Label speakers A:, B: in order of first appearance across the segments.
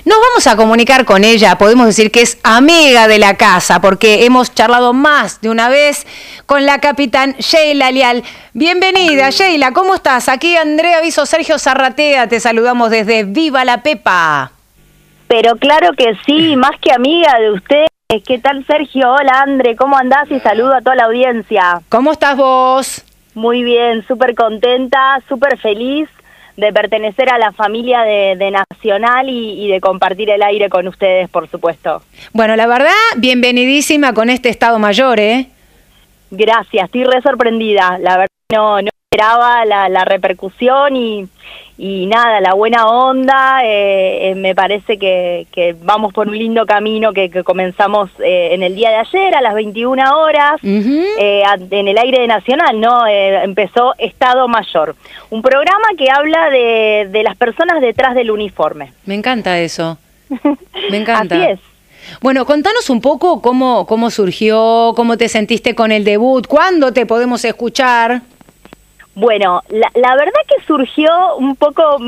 A: Nos vamos a comunicar con ella, podemos decir que es amiga de la casa, porque hemos charlado más de una vez con la capitán Sheila Leal. Bienvenida, Sheila, ¿cómo estás? Aquí Andrea Viso, Sergio Zarratea, te saludamos desde Viva la Pepa.
B: Pero claro que sí, más que amiga de usted. ¿Qué tal, Sergio? Hola, Andre, ¿cómo andás? Y saludo a toda la audiencia.
A: ¿Cómo estás vos?
B: Muy bien, súper contenta, súper feliz de pertenecer a la familia de Nacional y de compartir el aire con ustedes, por supuesto.
A: Bueno, la verdad, bienvenidísima con este Estado Mayor, ¿eh?
B: Gracias, estoy re sorprendida. La verdad no esperaba la repercusión y nada, la buena onda. Me parece que vamos por un lindo camino que comenzamos en el día de ayer a las 21 horas en el aire de Nacional, ¿no? Empezó Estado Mayor, un programa que habla de las personas detrás del uniforme.
A: Me encanta eso, me encanta.
B: Así es.
A: Bueno, contanos un poco cómo surgió, cómo te sentiste con el debut, cuándo te podemos escuchar.
B: Bueno, la verdad que surgió un poco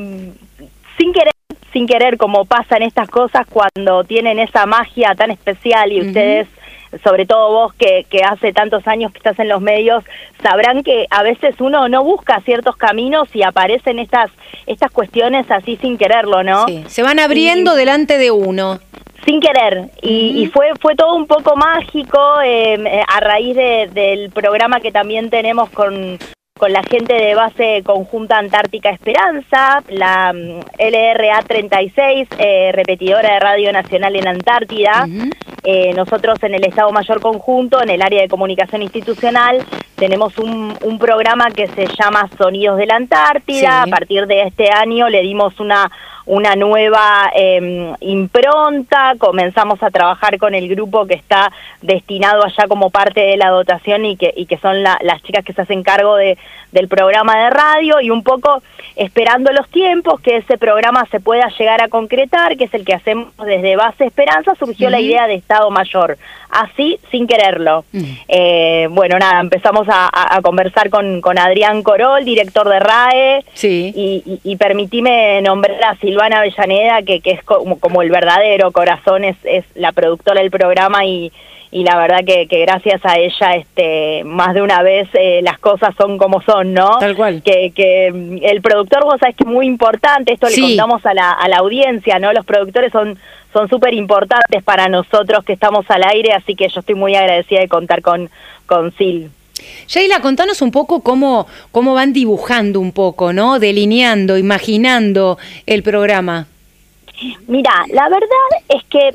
B: sin querer, como pasan estas cosas cuando tienen esa magia tan especial y ustedes, sobre todo vos que hace tantos años que estás en los medios, sabrán que a veces uno no busca ciertos caminos y aparecen estas cuestiones así sin quererlo, ¿no?
A: Sí, se van abriendo delante de uno.
B: Sin querer, y fue todo un poco mágico a raíz del programa que también tenemos con la gente de Base Conjunta Antártica Esperanza, la LRA 36, repetidora de Radio Nacional en Antártida. Nosotros en el Estado Mayor Conjunto, en el área de comunicación institucional, tenemos un programa que se llama Sonidos de la Antártida. Sí. A partir de este año le dimos una nueva impronta, comenzamos a trabajar con el grupo que está destinado allá como parte de la dotación y que son las chicas que se hacen cargo del programa de radio, y un poco esperando los tiempos que ese programa se pueda llegar a concretar, que es el que hacemos desde Base Esperanza, surgió la idea de Estado Mayor, así sin quererlo. Bueno, nada, empezamos a conversar con Adrián Corol, director de RAE, sí. y permitíme nombrar a Silvana Avellaneda, que es como el verdadero corazón, es la productora del programa, y la verdad que gracias a ella más de una vez las cosas son como son, ¿no?
A: Tal cual.
B: Que el productor, vos sabés que es muy importante, esto le contamos a la audiencia, ¿no? Los productores son súper importantes para nosotros que estamos al aire, así que yo estoy muy agradecida de contar con Sil.
A: Sheila, contanos un poco cómo van dibujando un poco, ¿no? Delineando, imaginando el programa.
B: Mira, la verdad es que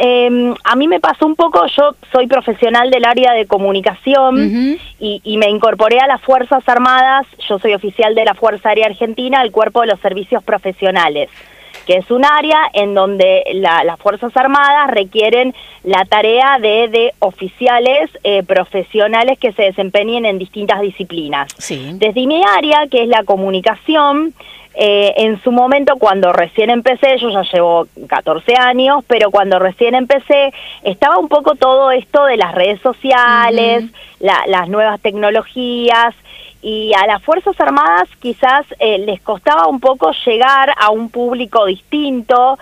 B: a mí me pasó un poco, yo soy profesional del área de comunicación y me incorporé a las Fuerzas Armadas. Yo soy oficial de la Fuerza Aérea Argentina, el Cuerpo de los Servicios Profesionales, que es un área en donde las Fuerzas Armadas requieren la tarea de oficiales profesionales que se desempeñen en distintas disciplinas. Sí. Desde mi área, que es la comunicación, en su momento, cuando recién empecé, yo ya llevo 14 años, pero cuando recién empecé, estaba un poco todo esto de las redes sociales, las nuevas tecnologías, y a las Fuerzas Armadas quizás les costaba un poco llegar a un público distinto.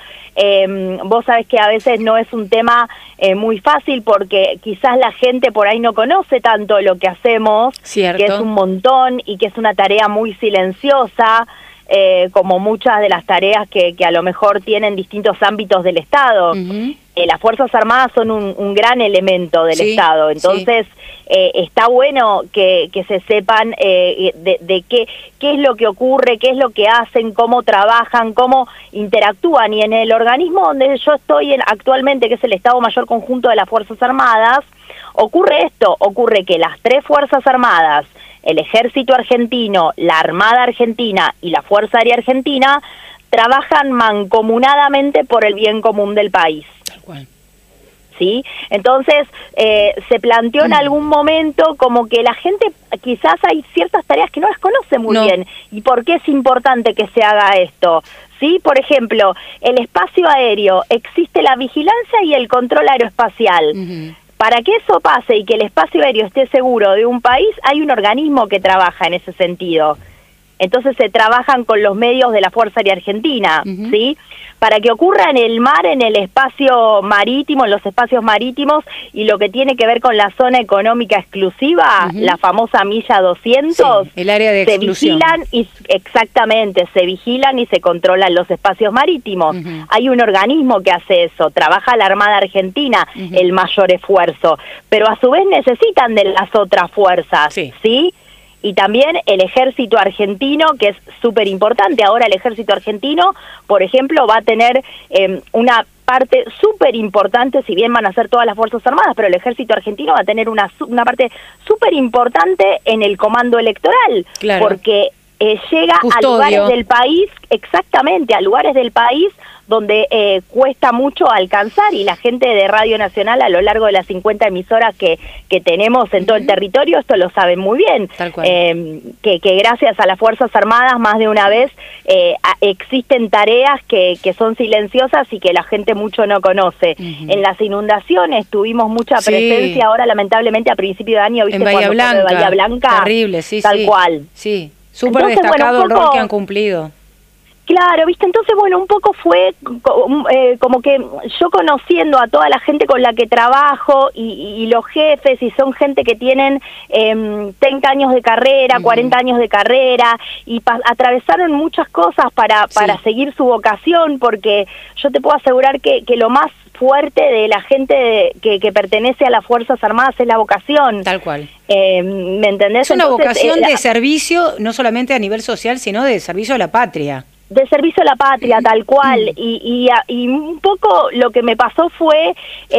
B: Vos sabés que a veces no es un tema muy fácil porque quizás la gente por ahí no conoce tanto lo que hacemos, que es un montón y que es una tarea muy silenciosa, como muchas de las tareas que a lo mejor tienen distintos ámbitos del Estado. Las Fuerzas Armadas son un gran elemento del Estado, entonces está bueno que se sepan de qué es lo que ocurre, qué es lo que hacen, cómo trabajan, cómo interactúan, y en el organismo donde yo estoy actualmente, que es el Estado Mayor Conjunto de las Fuerzas Armadas, ocurre que las tres Fuerzas Armadas, el Ejército Argentino, la Armada Argentina y la Fuerza Aérea Argentina, trabajan mancomunadamente por el bien común del país. Tal cual. ¿Sí? Entonces, se planteó en algún momento como que la gente, quizás hay ciertas tareas que no las conoce muy bien. ¿Y por qué es importante que se haga esto? ¿Sí? Por ejemplo, el espacio aéreo, existe la vigilancia y el control aeroespacial. Para que eso pase y que el espacio aéreo esté seguro de un país, hay un organismo que trabaja en ese sentido, entonces se trabajan con los medios de la Fuerza Aérea Argentina, ¿sí? Para que ocurra en el mar, en el espacio marítimo, en los espacios marítimos, y lo que tiene que ver con la zona económica exclusiva, la famosa milla 200,
A: sí, el área de exclusión.
B: Exactamente, se vigilan y se controlan los espacios marítimos. Hay un organismo que hace eso, trabaja la Armada Argentina, el mayor esfuerzo, pero a su vez necesitan de las otras fuerzas, ¿sí? Y también el ejército argentino, que es súper importante. Ahora el ejército argentino, por ejemplo, va a tener una parte súper importante, si bien van a ser todas las Fuerzas Armadas, pero el ejército argentino va a tener una parte súper importante en el comando electoral, porque llega a lugares del país, exactamente, a lugares del país donde cuesta mucho alcanzar, y la gente de Radio Nacional a lo largo de las 50 emisoras que tenemos en todo el territorio, esto lo saben muy bien, que gracias a las Fuerzas Armadas más de una vez existen tareas que son silenciosas y que la gente mucho no conoce. En las inundaciones tuvimos mucha presencia, ahora lamentablemente a principio de año, ¿viste?
A: En Bahía Blanca,
B: Bahía Blanca,
A: terrible, sí,
B: tal cual.
A: Sí, súper destacado el rol que han cumplido.
B: Claro, ¿viste? Entonces, bueno, un poco fue como que yo conociendo a toda la gente con la que trabajo y los jefes, y son gente que tienen 30 años de carrera, 40 años de carrera, y atravesaron muchas cosas para seguir su vocación, porque yo te puedo asegurar que lo más fuerte de la gente que pertenece a las Fuerzas Armadas es la vocación.
A: Tal cual.
B: ¿Me entendés?
A: Es una vocación de servicio, no solamente a nivel social, sino de servicio a la patria.
B: De servicio a la patria, tal cual, y un poco lo que me pasó fue,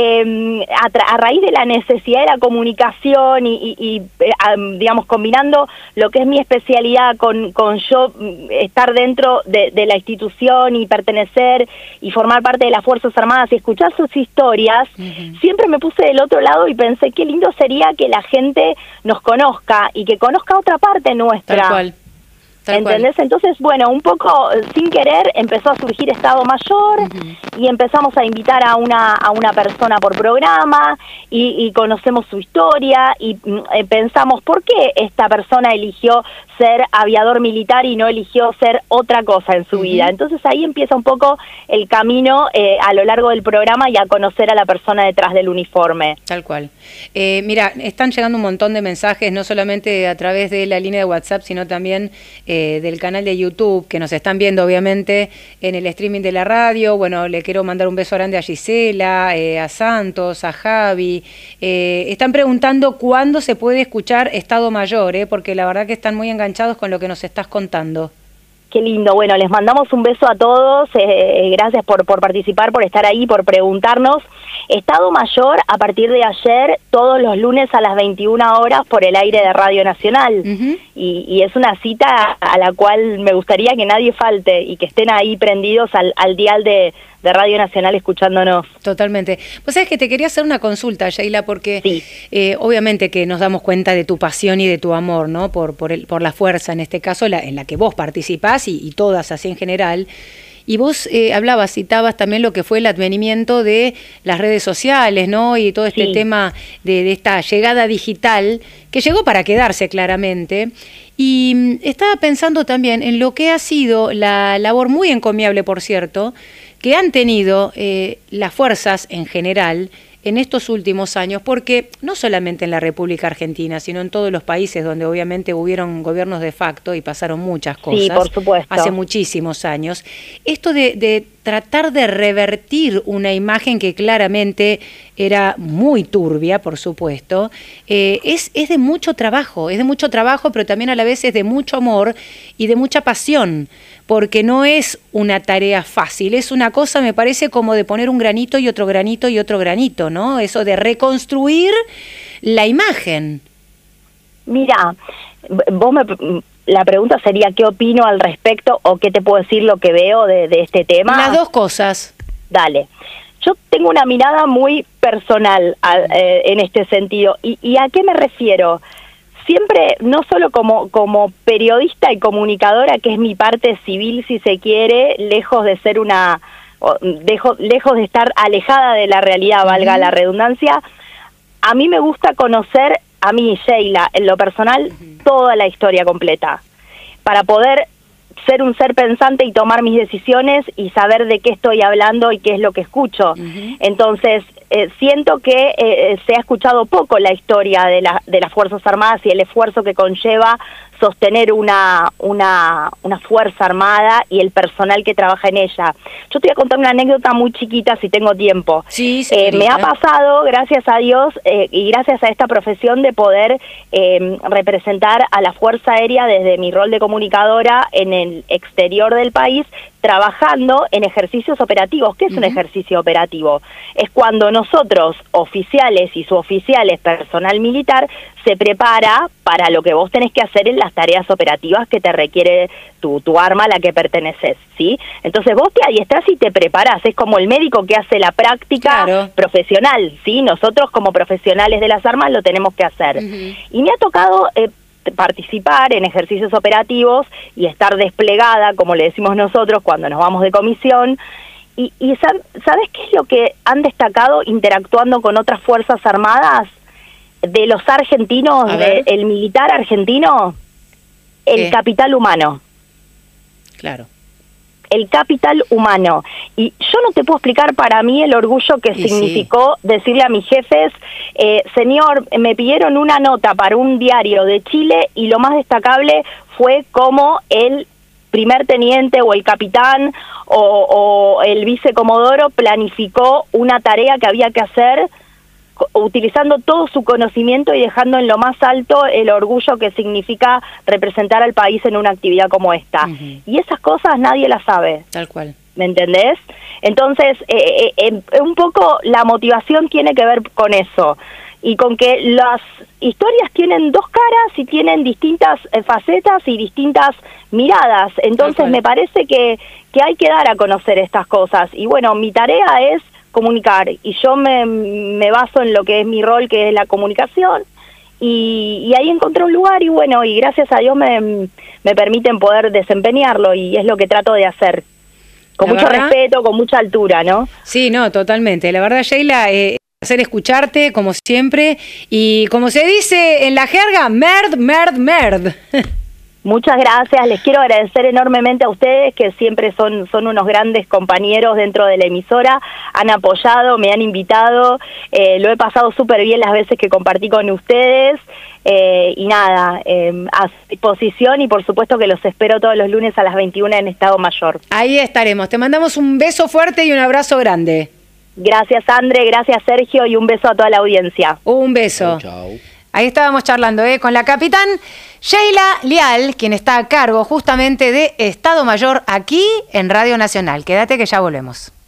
B: a raíz de la necesidad de la comunicación y digamos, combinando lo que es mi especialidad con yo estar dentro de la institución y pertenecer y formar parte de las Fuerzas Armadas y escuchar sus historias, siempre me puse del otro lado y pensé qué lindo sería que la gente nos conozca y que conozca otra parte nuestra.
A: Tal cual.
B: ¿Entendés? Entonces, bueno, un poco sin querer empezó a surgir Estado Mayor y empezamos a invitar a una persona por programa y conocemos su historia y pensamos por qué esta persona eligió ser aviador militar y no eligió ser otra cosa en su vida. Entonces ahí empieza un poco el camino a lo largo del programa y a conocer a la persona detrás del uniforme.
A: Tal cual. Mira, están llegando un montón de mensajes, no solamente a través de la línea de WhatsApp, sino también del canal de YouTube, que nos están viendo obviamente en el streaming de la radio. Bueno, le quiero mandar un beso grande a Gisela, a Santos, a Javi. Están preguntando cuándo se puede escuchar Estado Mayor, porque la verdad que están muy enganchados con lo que nos estás contando.
B: Qué lindo. Bueno, les mandamos un beso a todos. Gracias por participar, por estar ahí, por preguntarnos. Estado Mayor, a partir de ayer, todos los lunes a las 21 horas por el aire de Radio Nacional. Y es una cita a la cual me gustaría que nadie falte y que estén ahí prendidos al dial de Radio Nacional escuchándonos.
A: Totalmente. Pues sabes que te quería hacer una consulta, Sheila, porque obviamente que nos damos cuenta de tu pasión y de tu amor, ¿no? Por la fuerza, en este caso, en la que vos participás y todas así en general. Y vos citabas también lo que fue el advenimiento de las redes sociales, ¿no? Y todo este tema de esta llegada digital, que llegó para quedarse claramente. Y estaba pensando también en lo que ha sido la labor muy encomiable, por cierto, que han tenido las fuerzas en general en estos últimos años, porque no solamente en la República Argentina, sino en todos los países donde obviamente hubieron gobiernos de facto y pasaron muchas cosas,
B: sí, por supuesto,
A: hace muchísimos años, esto de tratar de revertir una imagen que claramente era muy turbia, por supuesto, es de mucho trabajo, pero también a la vez es de mucho amor y de mucha pasión, porque no es una tarea fácil, es una cosa, me parece, como de poner un granito y otro granito y otro granito, ¿no? Eso de reconstruir la imagen.
B: Mira, la pregunta sería ¿qué opino al respecto o qué te puedo decir lo que veo de este tema?
A: Las dos cosas.
B: Dale. Yo tengo una mirada muy personal en este sentido. ¿Y a qué me refiero? Siempre, no solo como periodista y comunicadora, que es mi parte civil, si se quiere, lejos de ser lejos de estar alejada de la realidad, valga la redundancia, a mí me gusta conocer, a mí, Sheila, en lo personal, toda la historia completa. para poder ser un ser pensante y tomar mis decisiones y saber de qué estoy hablando y qué es lo que escucho. Entonces, siento que se ha escuchado poco la historia de las Fuerzas Armadas y el esfuerzo que conlleva sostener una Fuerza Armada y el personal que trabaja en ella. Yo te voy a contar una anécdota muy chiquita si tengo tiempo.
A: Sí,
B: me ha pasado, gracias a Dios y gracias a esta profesión, de poder representar a la Fuerza Aérea desde mi rol de comunicadora en el exterior del país, trabajando en ejercicios operativos. ¿Qué es un ejercicio operativo? Es cuando nosotros, oficiales y suboficiales, personal militar, se prepara para lo que vos tenés que hacer en las tareas operativas que te requiere tu arma a la que perteneces, ¿sí? Entonces vos te adiestrás y te preparás, es como el médico que hace la práctica profesional, ¿sí? Nosotros como profesionales de las armas lo tenemos que hacer. Y me ha tocado participar en ejercicios operativos y estar desplegada, como le decimos nosotros, cuando nos vamos de comisión. Y ¿sabes qué es lo que han destacado interactuando con otras Fuerzas Armadas? De los argentinos, el militar argentino, el capital humano.
A: Claro. El
B: capital humano. Y yo no te puedo explicar para mí el orgullo que significó decirle a mis jefes, señor, me pidieron una nota para un diario de Chile y lo más destacable fue cómo el primer teniente o el capitán o el vicecomodoro planificó una tarea que había que hacer utilizando todo su conocimiento y dejando en lo más alto el orgullo que significa representar al país en una actividad como esta. Y esas cosas nadie las sabe.
A: Tal cual.
B: ¿Me entendés? Entonces, un poco la motivación tiene que ver con eso. Y con que las historias tienen dos caras y tienen distintas facetas y distintas miradas. Entonces me parece que hay que dar a conocer estas cosas. Y bueno, mi tarea es comunicar, y yo me baso en lo que es mi rol, que es la comunicación, y ahí encontré un lugar, y bueno, y gracias a Dios me permiten poder desempeñarlo, y es lo que trato de hacer, con mucho respeto, con mucha altura, ¿no?
A: Sí, no, totalmente. La verdad, Sheila, placer escucharte, como siempre, y como se dice en la jerga, merd, merd, merd.
B: Muchas gracias, les quiero agradecer enormemente a ustedes, que siempre son unos grandes compañeros dentro de la emisora, han apoyado, me han invitado, lo he pasado súper bien las veces que compartí con ustedes, y nada, a disposición, y por supuesto que los espero todos los lunes a las 21 en Estado Mayor.
A: Ahí estaremos, te mandamos un beso fuerte y un abrazo grande.
B: Gracias, André, gracias, Sergio, y un beso a toda la audiencia.
A: Un beso.
C: Chau.
A: Ahí estábamos charlando con la capitán Sheila Lial, quien está a cargo justamente de Estado Mayor aquí en Radio Nacional. Quédate que ya volvemos.